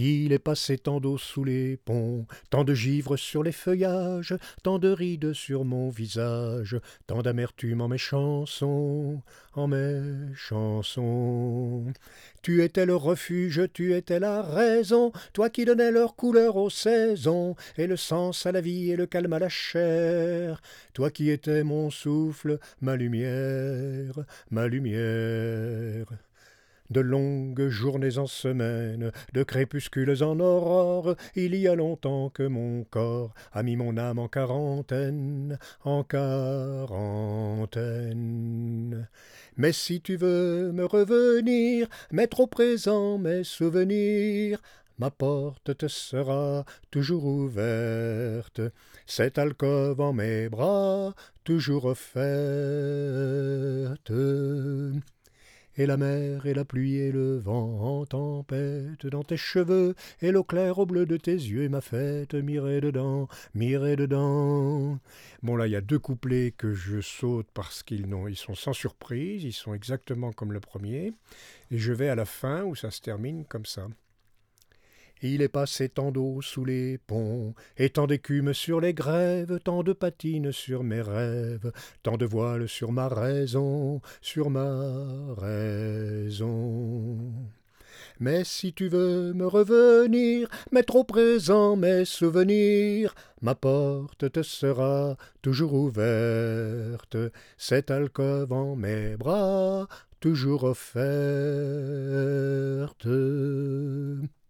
Il est passé tant d'eau sous les ponts, tant de givre sur les feuillages, tant de rides sur mon visage, tant d'amertume en mes chansons. Tu étais le refuge, tu étais la raison, toi qui donnais leur couleur aux saisons, et le sens à la vie et le calme à la chair, toi qui étais mon souffle, ma lumière, ma lumière. De longues journées en semaines, de crépuscules en aurore, il y a longtemps que mon corps a mis mon âme en quarantaine, en quarantaine. Mais si tu veux me revenir, mettre au présent mes souvenirs, ma porte te sera toujours ouverte, cette alcôve en mes bras, toujours offerte. Et la mer et la pluie et le vent en tempête dans tes cheveux, et l'eau claire au bleu de tes yeux, et ma fête, mirez dedans, mirez dedans. Bon là, il y a deux couplets que je saute parce ils sont sans surprise, ils sont exactement comme le premier, et je vais à la fin où ça se termine comme ça. Il est passé tant d'eau sous les ponts, et tant d'écume sur les grèves, tant de patines sur mes rêves, tant de voiles sur ma raison, sur ma raison. Mais si tu veux me revenir, mettre au présent mes souvenirs, ma porte te sera toujours ouverte, cette alcôve en mes bras, toujours offerte.